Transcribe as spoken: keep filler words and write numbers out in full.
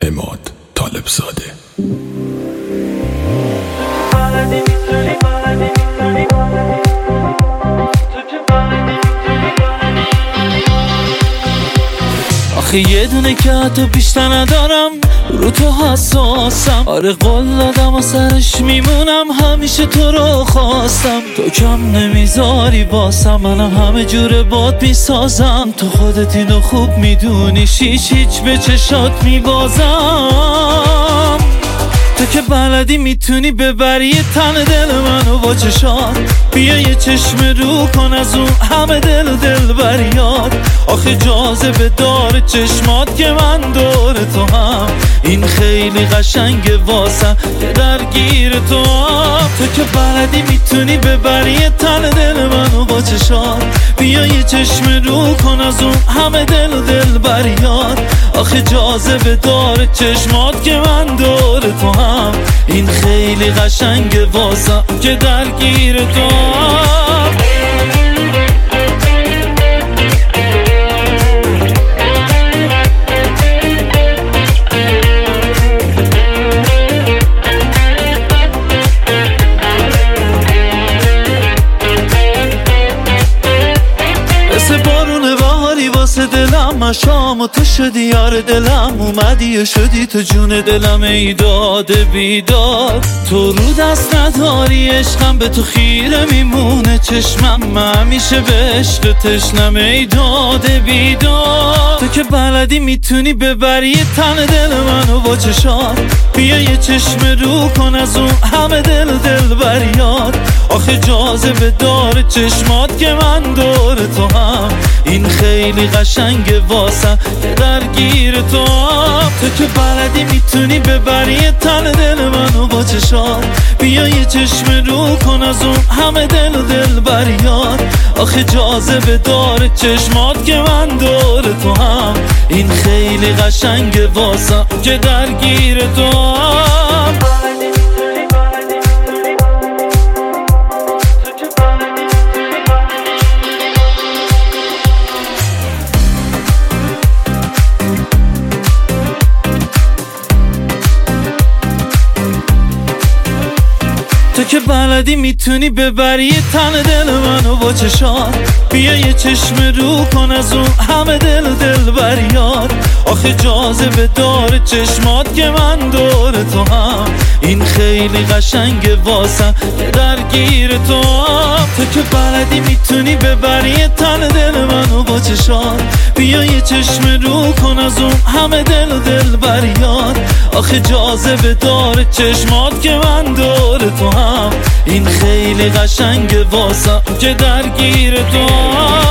عماد طالبزاده. آخه یه دونه که حتی بیشتر ندارم، رو تو حساسم. آره قول دادم و سرش میمونم، همیشه تو رو خواستم. تو کم نمیذاری واسم، منم همه جوره باد میسازم. تو خودت اینو خوب میدونی، هیچ هیچ به چشات میبازم. تو که بلدی میتونی ببری تن دل منو با چشات. بیا یه چشم رو کن از اون همه دل دل بریاد. آخه جاذبه داره چشمات که من دور تو هم. این خیلی قشنگه واسم که درگیر تو هم. تو که بلدی میتونی ببری تن دل منو با چشات. بیا یه چشم رو کن از اون همه دل دل بریاد. آخه جاذبه داره چشمات که من دور تو هم. این خیلی قشنگه واسم که درگیر تو هم. دلم مشام و تو شدی یار دلم، اومدی و شدی تو جون دلم. ای داد بیداد تو رو دست نداری، عشقم به تو خیره میمونه چشمم. من همیشه به عشق تشنم. ای داد بیداد تو که بلدی میتونی ببری تن دل منو با چشات. بیا یه چشم رو کن از اون همه دل دل بریاد. آخه جاذبه داره چشمات که من دور تو هم. این خیلی قشنگه واسم که درگیر تو هم. تو که بلدی میتونی ببری تن دل منو با چشات. بیا یه چشم رو کن از اون همه دل دل بریاد. آخه جاذبه داره چشمات که من دور تو هم. این خیلی قشنگه واسم که درگیر تو هم. تو که بلدی میتونی ببری تن دل منو با چشات. بیا یه چشم رو کن از اون همه دل دل بریاد. آخه جاذبه داره چشمات که من دور تو هم. این خیلی قشنگه واسم که درگیر تو هم. تو که بلدی میتونی ببری تن دل منو با چشات. بیا یه چشم رو کن از اون همه دل دل بریاد. آخه جاذبه داره چشمات که من دور تو هم. این خیلی قشنگه واسم که درگیر تو هم.